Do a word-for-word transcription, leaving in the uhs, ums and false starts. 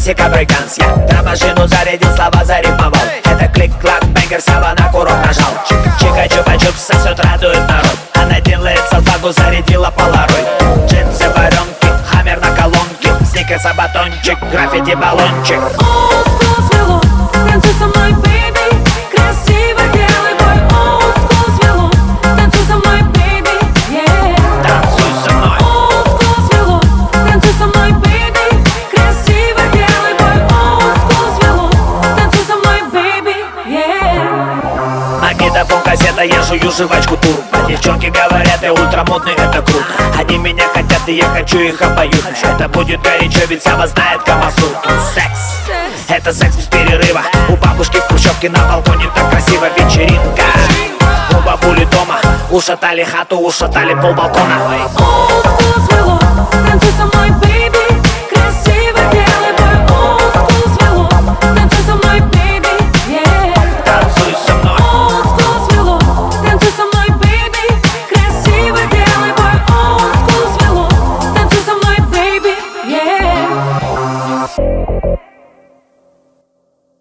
классика брейкданс. Я на машину зарядил, слова зарифмовал. Это клик-клак, бэнгер, сава на курок нажал. Чика-чупа-чуп, сосет, радует народ. Она делает салфагу, зарядила поларой. Джинсы, варенки, хаммер на колонке. Сникерса, батончик, граффити, баллончик. Олдскул свело, танцуй со мной, бэйби. Красиво делай бой. Олдскул свело, танцуй со мной, бэйби. Танцуй со мной. Олдскул свело, танцуй со мной, бэйби. Красиво делай бой. Олдскул свело, танцуй со мной, бэйби. Магнитофон, кассета, я жую жвачку турбо. Девчонки говорят, я ультрамодный, это круто. Они меня хотят, и я хочу их обоюдно. Это будет горячо, ведь Сава знает Камасутру. Секс, это секс без перерыва. У бабушки в хрущевке на балконе так красиво. Вечеринка у бабули дома. Ушатали хату, ушатали пол балкона. Олдскул свело,